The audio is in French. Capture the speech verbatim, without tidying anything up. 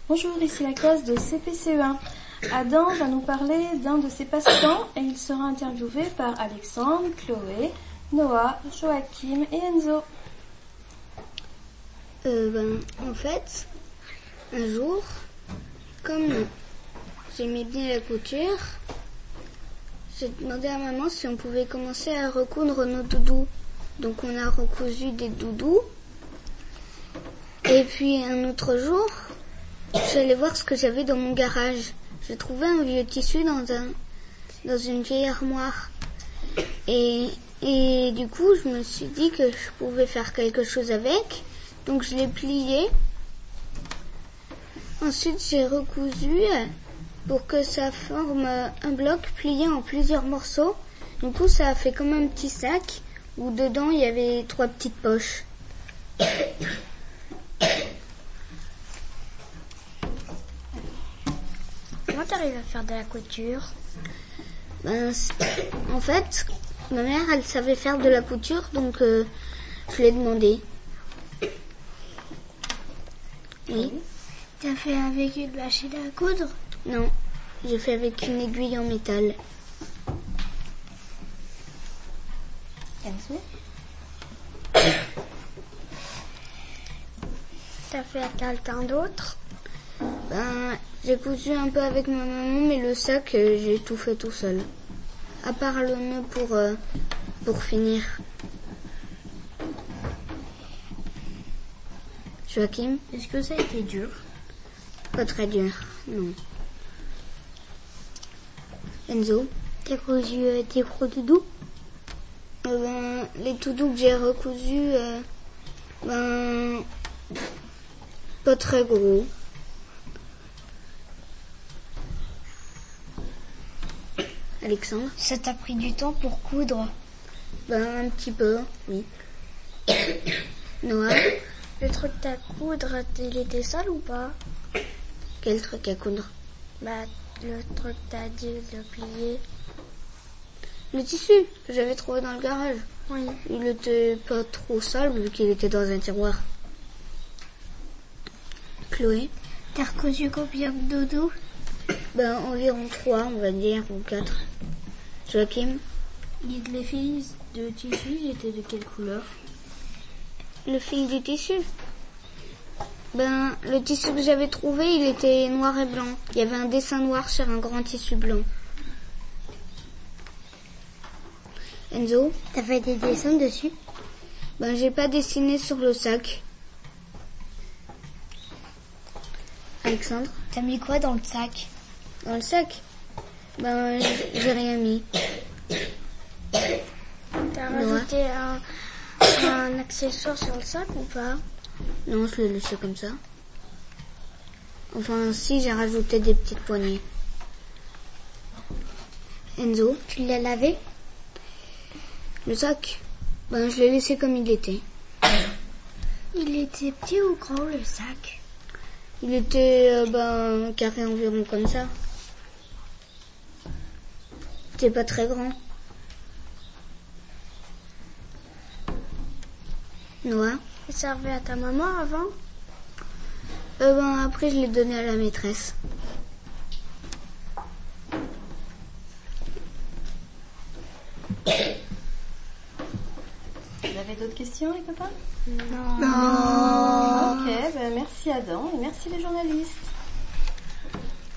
Bonjour, ici la classe de C P C E un. Adam va nous parler d'un de ses passe-temps et il sera interviewé par Alexandre, Chloé, Noah, Joachim et Enzo. Euh, ben, en fait, un jour, comme j'aimais bien la couture, j'ai demandé à maman si on pouvait commencer à recoudre nos doudous. Donc on a recousu des doudous. Et puis un autre jour, je suis allée voir ce que j'avais dans mon garage. J'ai trouvé un vieux tissu dans un dans une vieille armoire. Et, et du coup, je me suis dit que je pouvais faire quelque chose avec. Donc je l'ai plié. Ensuite, j'ai recousu pour que ça forme un bloc plié en plusieurs morceaux. Du coup, ça a fait comme un petit sac où dedans il y avait trois petites poches. Comment t'arrives à faire de la couture? Ben, en fait, ma mère, elle savait faire de la couture, donc euh, je l'ai demandé. Oui. T'as fait avec une machine à coudre? Non, j'ai fait avec une aiguille en métal. Enzo? T'as fait avec quelqu'un d'autre? Ben, j'ai cousu un peu avec ma maman, mais le sac, euh, j'ai tout fait tout seul. À part le nœud pour, euh, pour finir. Joachim? Est-ce que ça a été dur? Pas très dur, non. Enzo? T'as cousu euh, tes gros doudous? euh, ben, Les doudous que j'ai recousus, euh, ben, pas très gros. Alexandre? Ça t'a pris du temps pour coudre? Ben, un petit peu, oui. Noah? Le truc à coudre, il était sale ou pas? Quel truc à coudre? Bah, le truc t'as dit de plier. Le tissu que j'avais trouvé dans le garage. Oui. Il était pas trop sale vu qu'il était dans un tiroir. Chloé? T'as recousu combien de doudous? Ben, environ trois, on va dire, ou quatre. Joachim? Les fils de tissu, ils étaient de quelle couleur? Le fil du tissu? Ben, le tissu que j'avais trouvé, il était noir et blanc. Il y avait un dessin noir sur un grand tissu blanc. Enzo? T'as fait des dessins dessus? Ben, j'ai pas dessiné sur le sac. Alexandre? T'as mis quoi dans le sac? Dans le sac? Ben, j'ai rien mis. T'as rajouté un, un accessoire sur le sac ou pas? Non, je l'ai laissé comme ça. Enfin, si, j'ai rajouté des petites poignées. Enzo? Tu l'as lavé? Le sac? Ben, je l'ai laissé comme il était. Il était petit ou grand le sac? Il était, euh, ben, carré environ comme ça. C'était pas très grand. Noah? Il servait à ta maman avant? Euh, ben, après, je l'ai donné à la maîtresse. Vous avez d'autres questions, les copains? Non. Non. Ok, ben merci Adam et merci les journalistes.